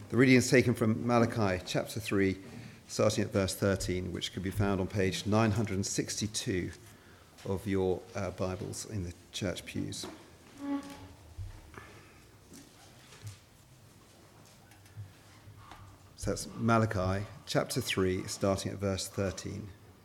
The reading is taken from Malachi chapter 3, starting at verse 13, which can be found on page 962 of your Bibles in the church pews. So that's Malachi chapter 3, starting at verse 13.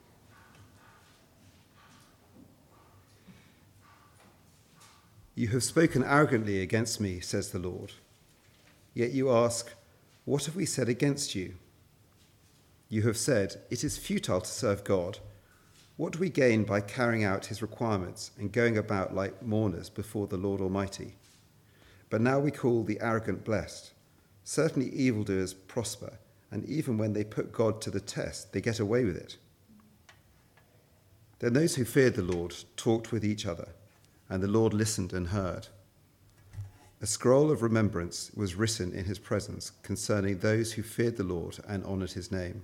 You have spoken arrogantly against me, says the Lord. Yet you ask, what have we said against you? You have said, it is futile to serve God. What do we gain by carrying out his requirements and going about like mourners before the Lord Almighty? But now we call the arrogant blessed. Certainly evildoers prosper, and even when they put God to the test, they get away with it. Then those who feared the Lord talked with each other, and the Lord listened and heard. A scroll of remembrance was written in his presence concerning those who feared the Lord and honoured his name.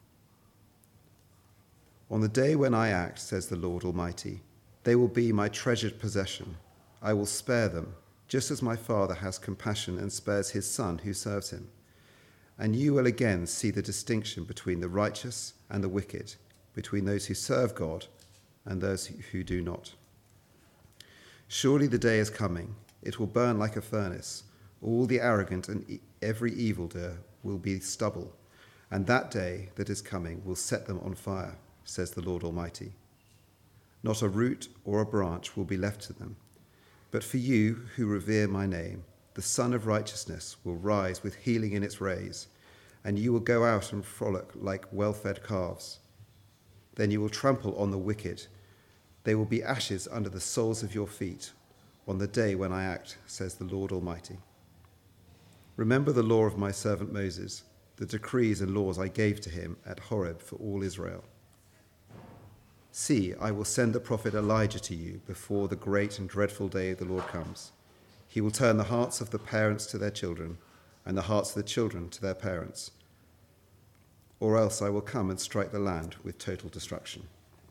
On the day when I act, says the Lord Almighty, they will be my treasured possession. I will spare them, just as my Father has compassion and spares his Son who serves him. And you will again see the distinction between the righteous and the wicked, between those who serve God and those who do not. Surely the day is coming. It will burn like a furnace. All the arrogant and every evildoer will be stubble, and that day that is coming will set them on fire, says the Lord Almighty. Not a root or a branch will be left to them. But for you who revere my name, the Sun of Righteousness will rise with healing in its rays, and you will go out and frolic like well-fed calves. Then you will trample on the wicked. They will be ashes under the soles of your feet on the day when I act, says the Lord Almighty. Remember the law of my servant Moses, the decrees and laws I gave to him at Horeb for all Israel. See, I will send the prophet Elijah to you before the great and dreadful day of the Lord comes. He will turn the hearts of the parents to their children and the hearts of the children to their parents. Or else I will come and strike the land with total destruction.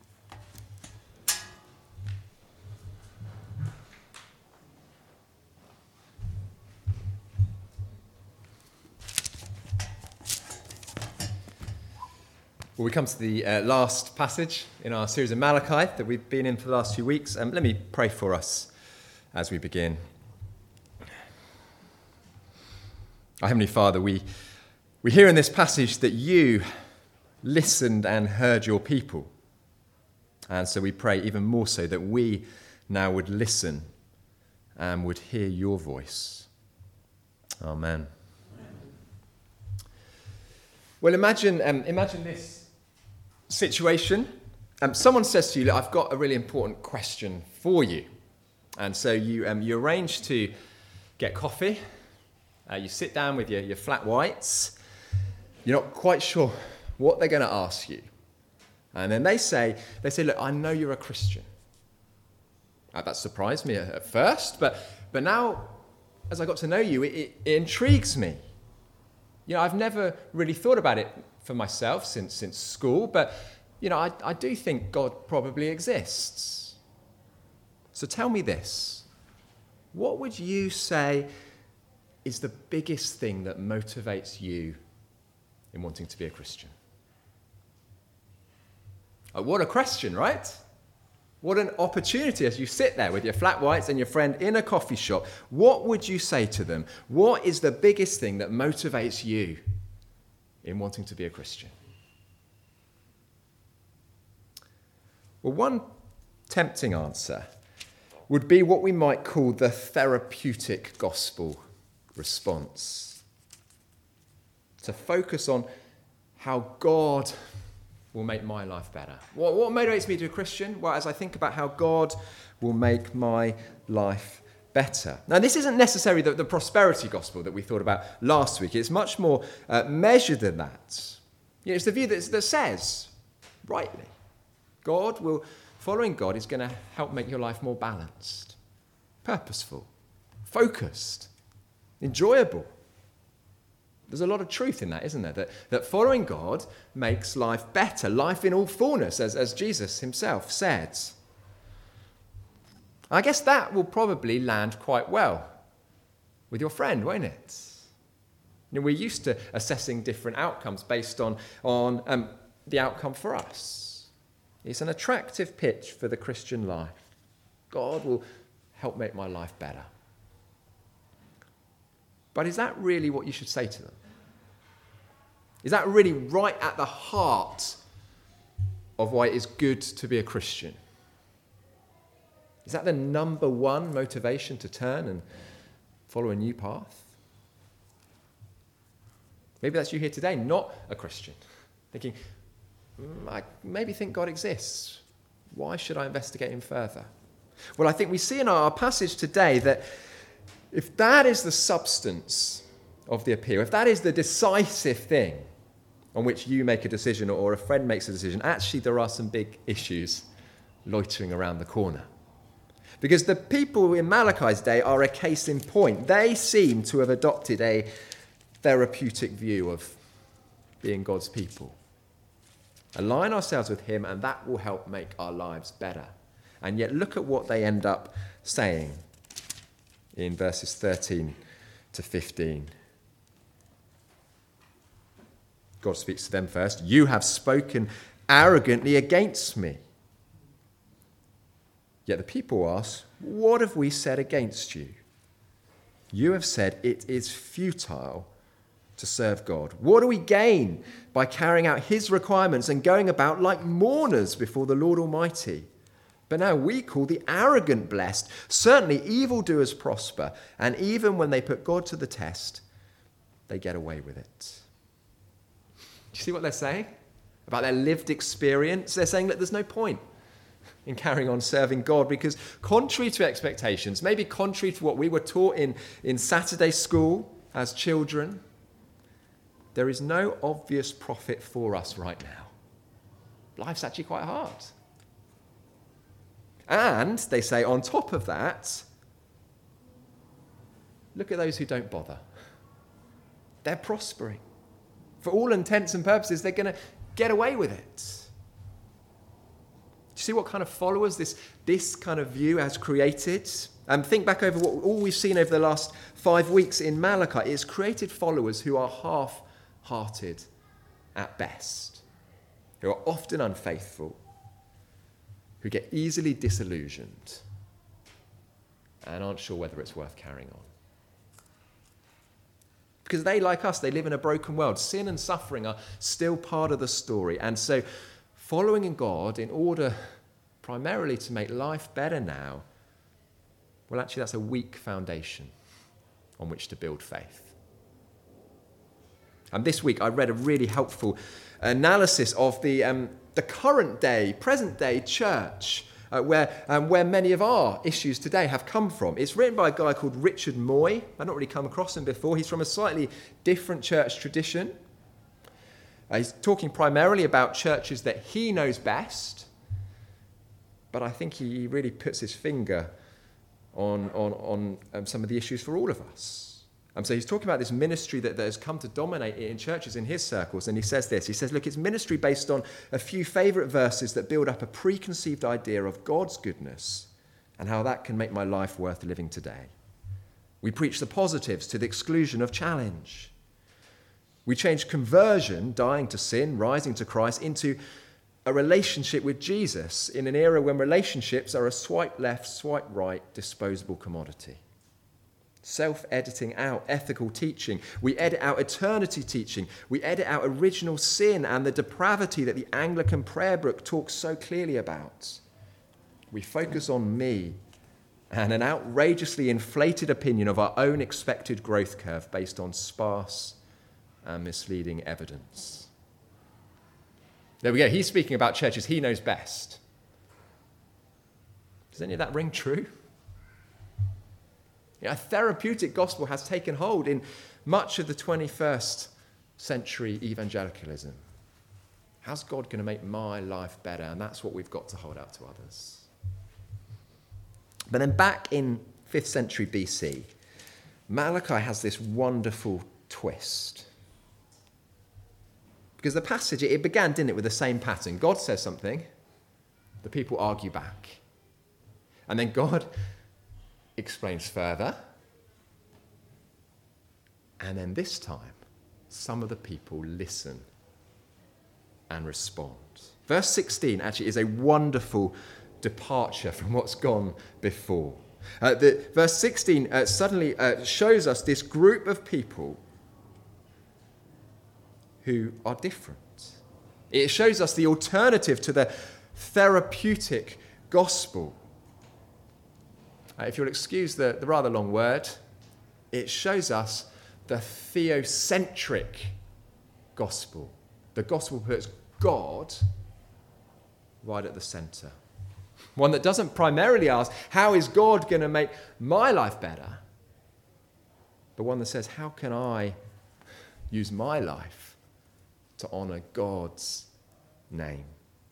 Well, we come to the last passage in our series of Malachi that we've been in for the last few weeks. Let me pray for us as we begin. Our Heavenly Father, we hear in this passage that you listened and heard your people. And so we pray even more so that we now would listen and would hear your voice. Amen. Well, imagine this situation. Someone says to you, look, I've got a really important question for you. And so you arrange to get coffee. You sit down with your flat whites. You're not quite sure what they're going to ask you. And then they say, look, I know you're a Christian. That surprised me at first, but now, as I got to know you, it intrigues me. You know, I've never really thought about it for myself since school, but, you know, I do think God probably exists. So tell me this. What would you say is the biggest thing that motivates you in wanting to be a Christian? What a question, right? What an opportunity as you sit there with your flat whites and your friend in a coffee shop. What would you say to them? What is the biggest thing that motivates you in wanting to be a Christian? Well, one tempting answer would be what we might call the therapeutic gospel response. To focus on how God will make my life better. What motivates me to be a Christian? Well, as I think about how God will make my life better. Now, this isn't necessarily the prosperity gospel that we thought about last week. It's much more measured than that. You know, it's the view that says, rightly, following God is going to help make your life more balanced, purposeful, focused, enjoyable. There's a lot of truth in that, isn't there? That following God makes life better, life in all fullness, as Jesus himself said. I guess that will probably land quite well with your friend, won't it? We're used to assessing different outcomes based on the outcome for us. It's an attractive pitch for the Christian life. God will help make my life better. But is that really what you should say to them? Is that really right at the heart of why it is good to be a Christian? Is that the number one motivation to turn and follow a new path? Maybe that's you here today, not a Christian, thinking, I maybe think God exists. Why should I investigate him further? Well, I think we see in our passage today that if that is the substance of the appeal, if that is the decisive thing on which you make a decision or a friend makes a decision, actually there are some big issues loitering around the corner. Because the people in Malachi's day are a case in point. They seem to have adopted a therapeutic view of being God's people. Align ourselves with him and that will help make our lives better. And yet look at what they end up saying in verses 13 to 15. God speaks to them first. You have spoken arrogantly against me. Yet the people ask, what have we said against you? You have said it is futile to serve God. What do we gain by carrying out his requirements and going about like mourners before the Lord Almighty? But now we call the arrogant blessed. Certainly evildoers prosper, and even when they put God to the test, they get away with it. Do you see what they're saying about their lived experience? They're saying that there's no point in carrying on serving God because contrary to expectations, maybe contrary to what we were taught in Saturday school as children, there is no obvious profit for us right now. Life's actually quite hard. And they say on top of that, look at those who don't bother. They're prospering. For all intents and purposes, they're going to get away with it. Do you see what kind of followers this kind of view has created? Think back over all we've seen over the last 5 weeks in Malachi. It's created followers who are half-hearted at best, who are often unfaithful, who get easily disillusioned and aren't sure whether it's worth carrying on. Because they, like us, they live in a broken world. Sin and suffering are still part of the story. And so following in God in order primarily to make life better now, well, actually that's a weak foundation on which to build faith. And this week I read a really helpful analysis of the current day, present day church, where many of our issues today have come from. It's written by a guy called Richard Moy. I've not really come across him before. He's from a slightly different church tradition. He's talking primarily about churches that he knows best, but I think he really puts his finger on some of the issues for all of us. So he's talking about this ministry that has come to dominate in churches in his circles, and he says this. He says, look, it's ministry based on a few favourite verses that build up a preconceived idea of God's goodness and how that can make my life worth living today. We preach the positives to the exclusion of challenge. We change conversion, dying to sin, rising to Christ, into a relationship with Jesus in an era when relationships are a swipe left, swipe right, disposable commodity. Self-editing out ethical teaching. We edit out eternity teaching. We edit out original sin and the depravity that the Anglican prayer book talks so clearly about. We focus on me and an outrageously inflated opinion of our own expected growth curve based on sparse and misleading evidence. There we go. He's speaking about churches he knows best. Does any of that ring true? A therapeutic gospel has taken hold in much of the 21st century evangelicalism. How's God going to make my life better? And that's what we've got to hold out to others. But then back in 5th century BC, Malachi has this wonderful twist. Because the passage, it began, didn't it, with the same pattern. God says something, the people argue back. And then God explains further. And then this time, some of the people listen and respond. Verse 16 actually is a wonderful departure from what's gone before. Verse 16 suddenly shows us this group of people who are different. It shows us the alternative to the therapeutic gospel. If you'll excuse the rather long word, it shows us the theocentric gospel. The gospel puts God right at the centre. One that doesn't primarily ask, how is God going to make my life better? But one that says, how can I use my life to honour God's name?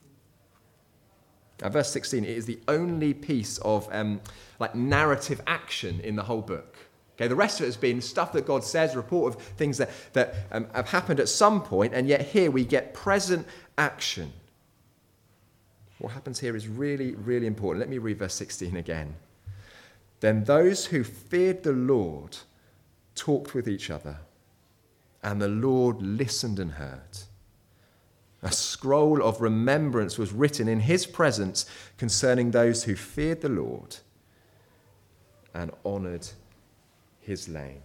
Now, verse 16, it is the only piece of narrative action in the whole book. Okay, the rest of it has been stuff that God says, report of things that have happened at some point, and yet here we get present action. What happens here is really, really important. Let me read verse 16 again. Then those who feared the Lord talked with each other, and the Lord listened and heard. A scroll of remembrance was written in his presence concerning those who feared the Lord and honoured his name.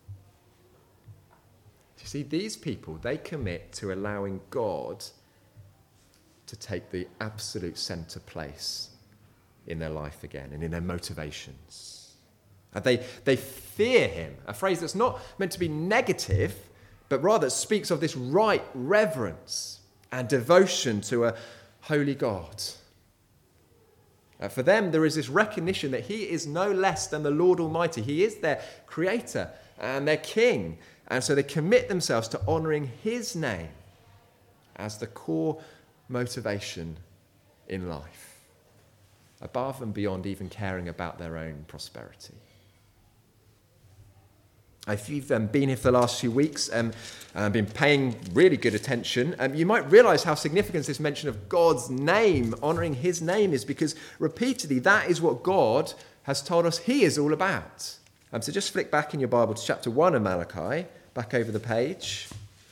You see, these people, they commit to allowing God to take the absolute centre place in their life again and in their motivations. And they fear him, a phrase that's not meant to be negative, but rather speaks of this right reverence and devotion to a holy God. For them, there is this recognition that he is no less than the Lord Almighty. He is their creator and their king. And so they commit themselves to honouring his name as the core motivation in life, above and beyond even caring about their own prosperity. If you've been here for the last few weeks and been paying really good attention, you might realise how significant this mention of God's name, honouring his name, is, because repeatedly that is what God has told us he is all about. So just flick back in your Bible to chapter 1 of Malachi, back over the page.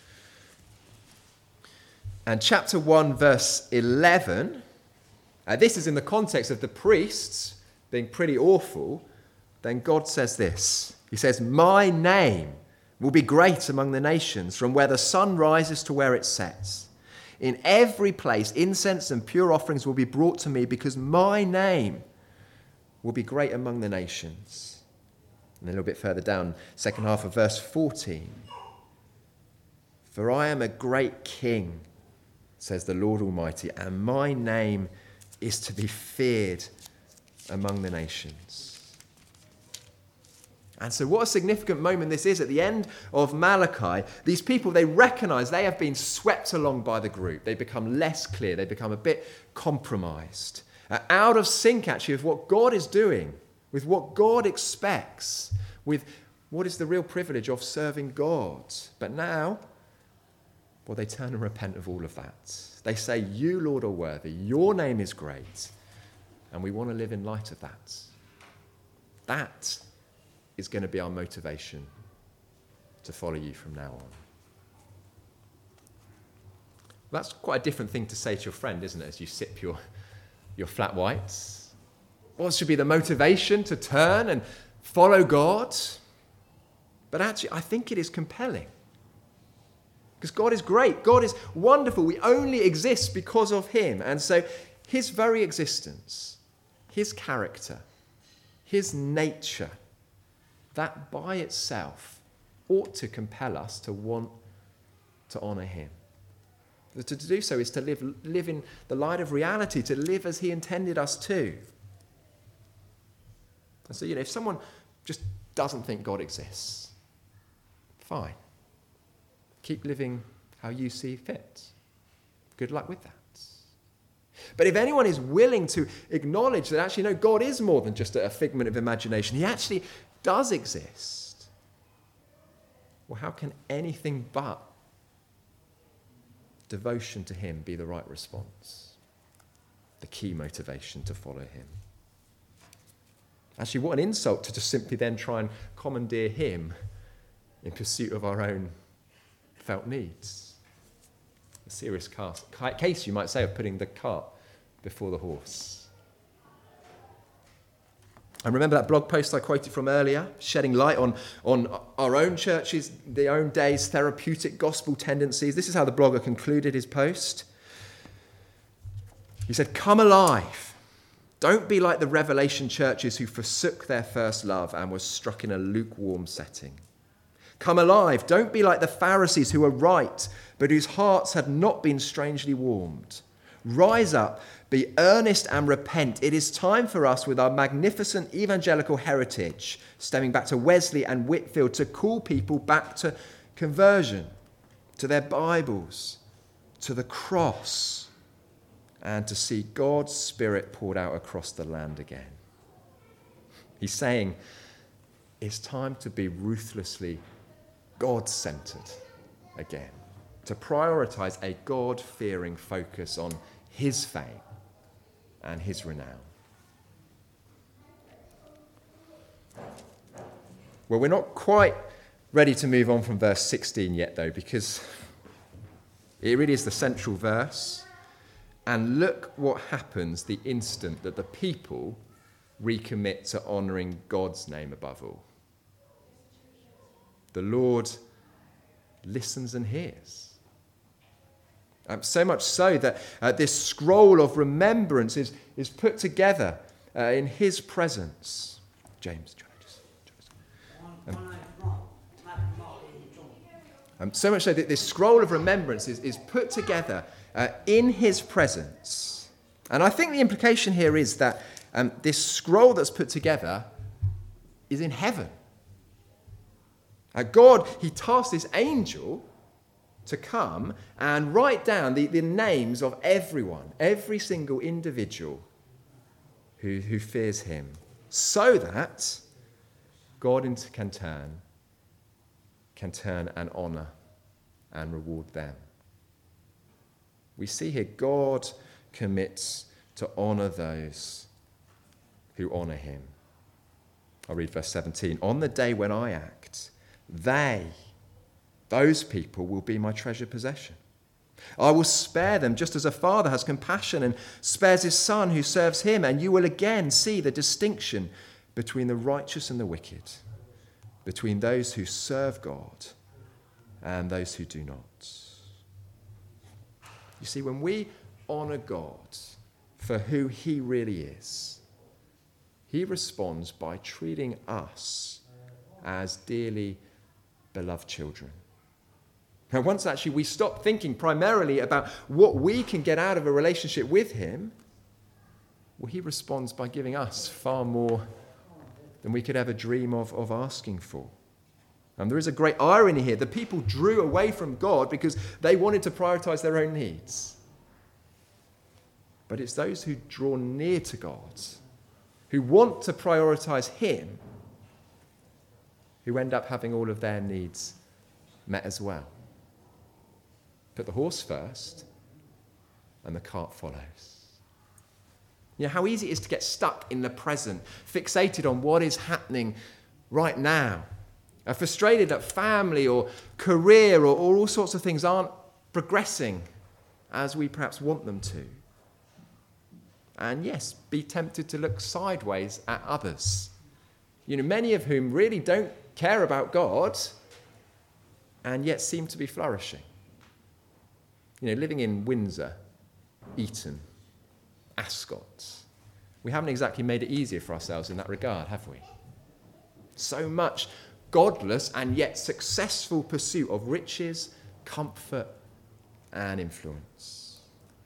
And chapter 1, verse 11, this is in the context of the priests being pretty awful. Then God says this. He says, my name will be great among the nations, from where the sun rises to where it sets. In every place, incense and pure offerings will be brought to me, because my name will be great among the nations. And a little bit further down, second half of verse 14. For I am a great king, says the Lord Almighty, and my name is to be feared among the nations. And so what a significant moment this is at the end of Malachi. These people, they recognise they have been swept along by the group. They become less clear. They become a bit compromised. Out of sync, actually, with what God is doing, with what God expects, with what is the real privilege of serving God. But now, well, they turn and repent of all of that. They say, you, Lord, are worthy. Your name is great. And we want to live in light of that. That is going to be our motivation to follow you from now on. That's quite a different thing to say to your friend, isn't it, as you sip your flat whites? What should be the motivation to turn and follow God? But actually, I think it is compelling. Because God is great. God is wonderful. We only exist because of him. And so his very existence, his character, his nature, that by itself ought to compel us to want to honour him. To do so is to live in the light of reality, to live as he intended us to. And so, if someone just doesn't think God exists, fine. Keep living how you see fit. Good luck with that. But if anyone is willing to acknowledge that actually, no, God is more than just a figment of imagination, he actually does exist, well, how can anything but devotion to him be the right response? The key motivation to follow him. Actually, what an insult to just simply then try and commandeer him in pursuit of our own felt needs. A serious case, you might say, of putting the cart before the horse. And remember that blog post I quoted from earlier, shedding light on our own churches, their own day's therapeutic gospel tendencies. This is how the blogger concluded his post. He said, "Come alive. Don't be like the Revelation churches who forsook their first love and were struck in a lukewarm setting. Come alive. Don't be like the Pharisees who were right, but whose hearts had not been strangely warmed. Rise up, be earnest and repent. It is time for us, with our magnificent evangelical heritage, stemming back to Wesley and Whitefield, to call people back to conversion, to their Bibles, to the cross, and to see God's Spirit poured out across the land again." He's saying it's time to be ruthlessly God-centered again, to prioritize a God-fearing focus on his fame and his renown. Well, we're not quite ready to move on from verse 16 yet, though, because it really is the central verse. And look what happens the instant that the people recommit to honouring God's name above all. The Lord listens and hears. So much so that this scroll of remembrance is put together in his presence. James, so much so that this scroll of remembrance is put together in his presence. And I think the implication here is that this scroll that's put together is in heaven. God, he tasked this angel to come and write down the names of everyone, every single individual who fears him, so that God can turn and honour and reward them. We see here God commits to honour those who honour him. I'll read verse 17. "On the day when I act, those people will be my treasured possession. I will spare them just as a father has compassion and spares his son who serves him, and you will again see the distinction between the righteous and the wicked, between those who serve God and those who do not." You see, when we honour God for who he really is, he responds by treating us as dearly beloved children. And once actually we stop thinking primarily about what we can get out of a relationship with him, well, he responds by giving us far more than we could ever dream of asking for. And there is a great irony here. The people drew away from God because they wanted to prioritize their own needs. But it's those who draw near to God, who want to prioritize him, who end up having all of their needs met as well. Put the horse first, and the cart follows. You know, how easy it is to get stuck in the present, fixated on what is happening right now, frustrated that family or career or all sorts of things aren't progressing as we perhaps want them to. And yes, be tempted to look sideways at others, you know, many of whom really don't care about God and yet seem to be flourishing. You know, living in Windsor, Eton, Ascot, we haven't exactly made it easier for ourselves in that regard, have we? So much godless and yet successful pursuit of riches, comfort, and influence.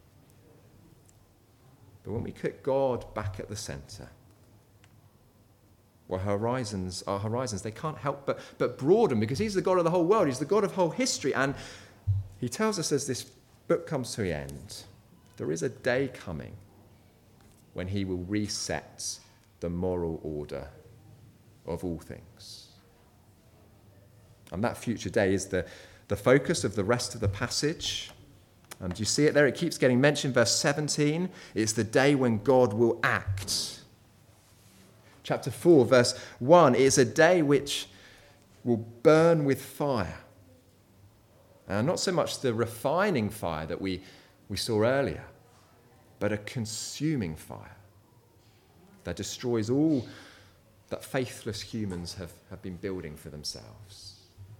But when we put God back at the centre, well, our horizons, they can't help but broaden, because he's the God of the whole world. He's the God of whole history. And he tells us as this book comes to an end, there is a day coming when he will reset the moral order of all things. And that future day is the focus of the rest of the passage. Do you see it there? It keeps getting mentioned. Verse 17, it's the day when God will act. Chapter 4, verse 1, it's a day which will burn with fire. Not so much the refining fire that we saw earlier, but a consuming fire that destroys all that faithless humans have been building for themselves.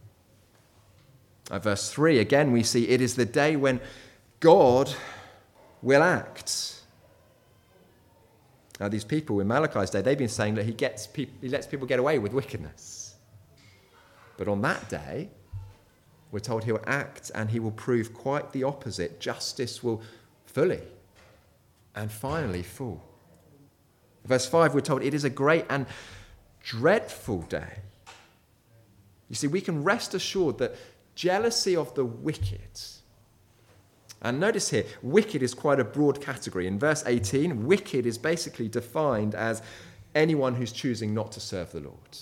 At verse 3, again, we see it is the day when God will act. Now, these people in Malachi's day, they've been saying that he lets people get away with wickedness. But on that day, we're told he'll act and he will prove quite the opposite. Justice will fully and finally fall. Verse 5, we're told it is a great and dreadful day. You see, we can rest assured that jealousy of the wicked, and notice here, wicked is quite a broad category. In verse 18, wicked is basically defined as anyone who's choosing not to serve the Lord.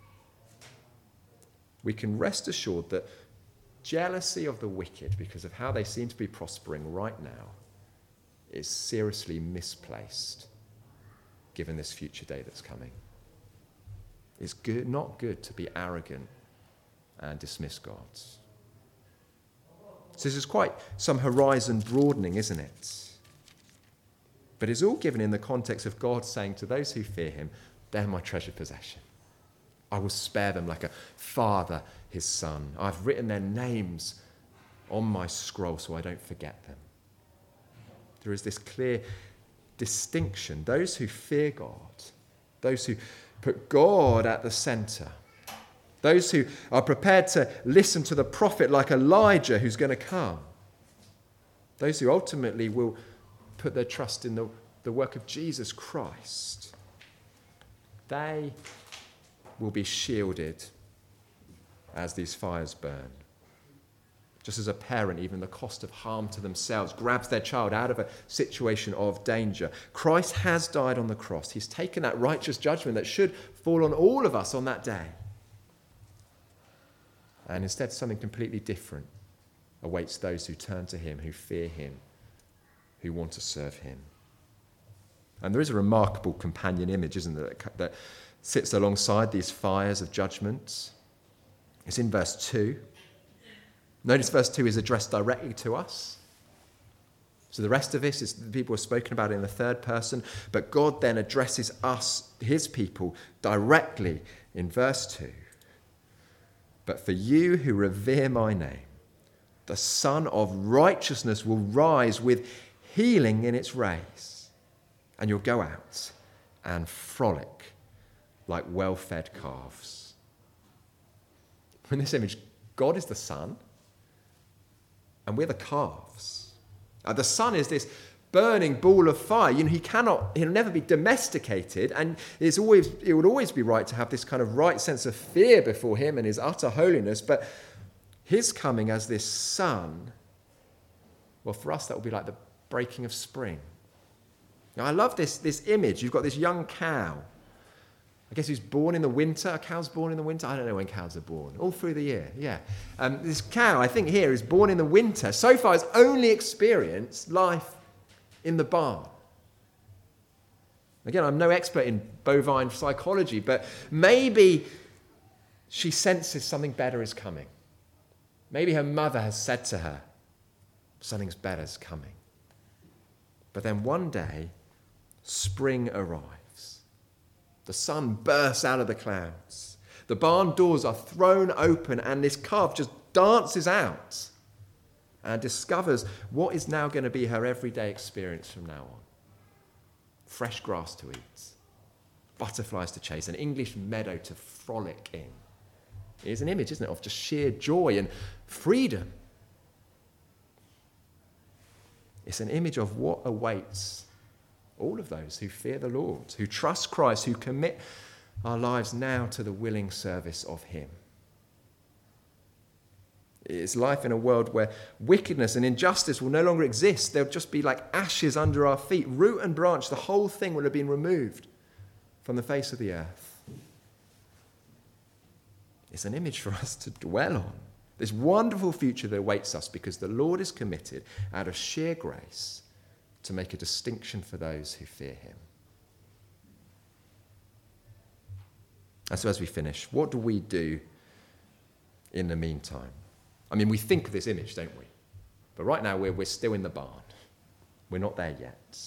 We can rest assured that jealousy of the wicked, because of how they seem to be prospering right now, is seriously misplaced, given this future day that's coming. It's not good to be arrogant and dismiss God. So this is quite some horizon broadening, isn't it? But it's all given in the context of God saying to those who fear him, they're my treasured possession. I will spare them like a father his son. I've written their names on my scroll so I don't forget them. There is this clear distinction. Those who fear God, those who put God at the center, those who are prepared to listen to the prophet like Elijah who's going to come, those who ultimately will put their trust in the work of Jesus Christ, they will be shielded as these fires burn. Just as a parent, even the cost of harm to themselves, grabs their child out of a situation of danger. Christ has died on the cross. He's taken that righteous judgment that should fall on all of us on that day. And instead, something completely different awaits those who turn to him, who fear him, who want to serve him. And there is a remarkable companion image, isn't there, that sits alongside these fires of judgment. It's in verse 2. Notice verse 2 is addressed directly to us. So the rest of this is the people are spoken about in the third person, but God then addresses us, his people, directly in verse 2. But for you who revere my name, the Sun of Righteousness will rise with healing in its rays, and you'll go out and frolic like well-fed calves. In this image, God is the sun, and we're the calves. The sun is this burning ball of fire. He'll never be domesticated, and it would always be right to have this kind of right sense of fear before him and his utter holiness, but his coming as this sun, well, for us, that will be like the breaking of spring. Now, I love this image. You've got this young cow. I guess he's born in the winter. A cow's born in the winter. I don't know when cows are born. All through the year, yeah. This cow, I think here, is born in the winter. So far, has only experienced life in the barn. Again, I'm no expert in bovine psychology, but maybe she senses something better is coming. Maybe her mother has said to her, something better is coming. But then one day, spring arrives. The sun bursts out of the clouds. The barn doors are thrown open, and this calf just dances out and discovers what is now going to be her everyday experience from now on. Fresh grass to eat, butterflies to chase, an English meadow to frolic in. It is an image, isn't it, of just sheer joy and freedom. It's an image of what awaits all of those who fear the Lord, who trust Christ, who commit our lives now to the willing service of him. It's life in a world where wickedness and injustice will no longer exist. They'll just be like ashes under our feet. Root and branch, the whole thing will have been removed from the face of the earth. It's an image for us to dwell on. This wonderful future that awaits us because the Lord is committed out of sheer grace to make a distinction for those who fear him. And so as we finish, what do we do in the meantime? I mean, we think of this image, don't we? But right now, we're still in the barn. We're not there yet.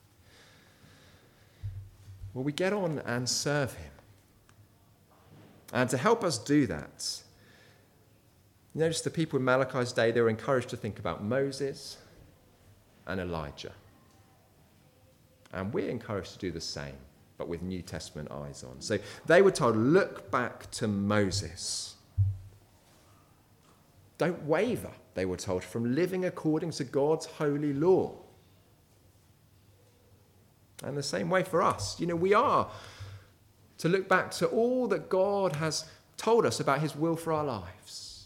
Well, we get on and serve him. And to help us do that, notice the people in Malachi's day, they were encouraged to think about Moses and Elijah. And we're encouraged to do the same, but with New Testament eyes on. So they were told, look back to Moses. Don't waver, they were told, from living according to God's holy law. And the same way for us. We are to look back to all that God has told us about his will for our lives.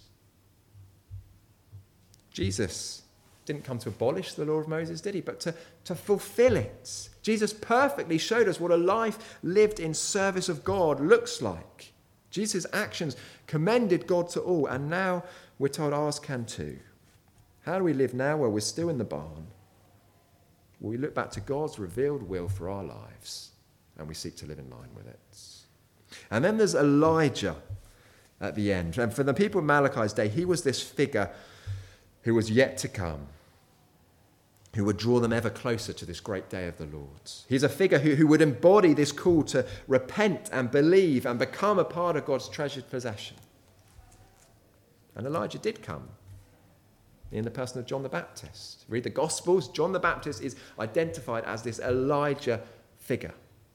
Jesus didn't come to abolish the law of Moses, did he? But to fulfill it. Jesus perfectly showed us what a life lived in service of God looks like. Jesus' actions commended God to all, and now we're told ours can too. How do we live now while we're still in the barn? Well, we look back to God's revealed will for our lives, and we seek to live in line with it. And then there's Elijah at the end. And for the people of Malachi's day, he was this figure who was yet to come, who would draw them ever closer to this great day of the Lord. He's a figure who would embody this call to repent and believe and become a part of God's treasured possession. And Elijah did come in the person of John the Baptist. Read the Gospels, John the Baptist is identified as this Elijah figure.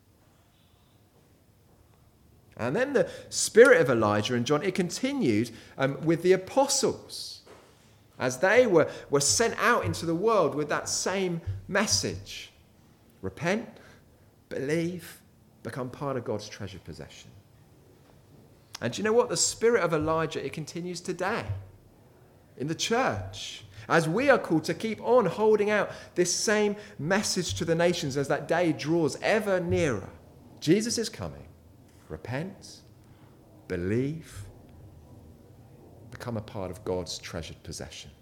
And then the spirit of Elijah and John, it continued with the apostles as they were sent out into the world with that same message. Repent, believe, become part of God's treasured possession. And do you know what? The spirit of Elijah, it continues today in the church, as we are called to keep on holding out this same message to the nations as that day draws ever nearer. Jesus is coming. Repent, believe, become a part of God's treasured possession.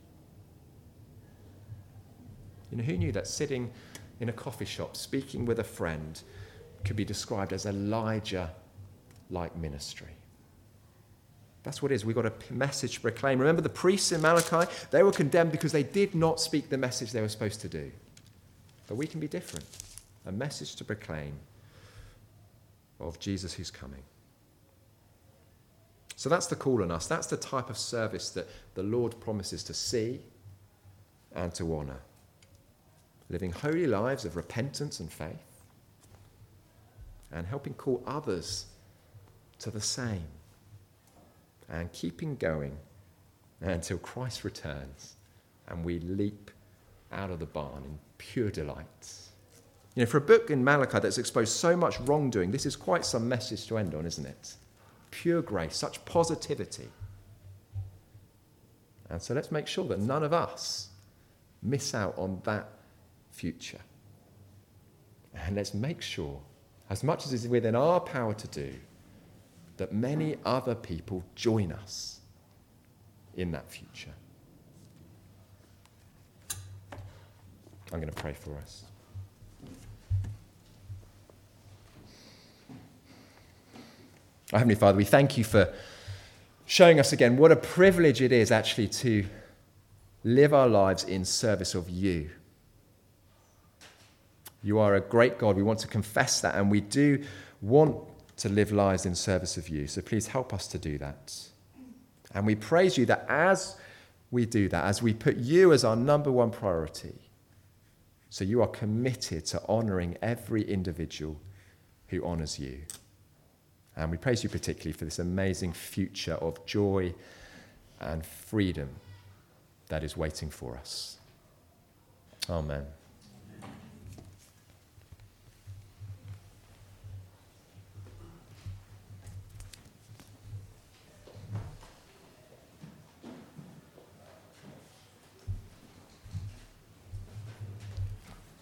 Who knew that sitting in a coffee shop, speaking with a friend, could be described as Elijah-like ministry? That's what it is. We've got a message to proclaim. Remember the priests in Malachi? They were condemned because they did not speak the message they were supposed to do. But we can be different. A message to proclaim of Jesus who's coming. So that's the call on us. That's the type of service that the Lord promises to see and to honour. Living holy lives of repentance and faith, and helping call others to the same, and keeping going until Christ returns and we leap out of the barn in pure delight. For a book in Malachi that's exposed so much wrongdoing, this is quite some message to end on, isn't it? Pure grace, such positivity. And so let's make sure that none of us miss out on that future. And let's make sure, as much as is within our power to do, that many other people join us in that future. I'm going to pray for us. Our Heavenly Father, we thank you for showing us again what a privilege it is actually to live our lives in service of you. You are a great God. We want to confess that, and we do want to live lives in service of you. So please help us to do that. And we praise you that as we do that, as we put you as our number one priority, so you are committed to honouring every individual who honours you. And we praise you particularly for this amazing future of joy and freedom that is waiting for us. Amen.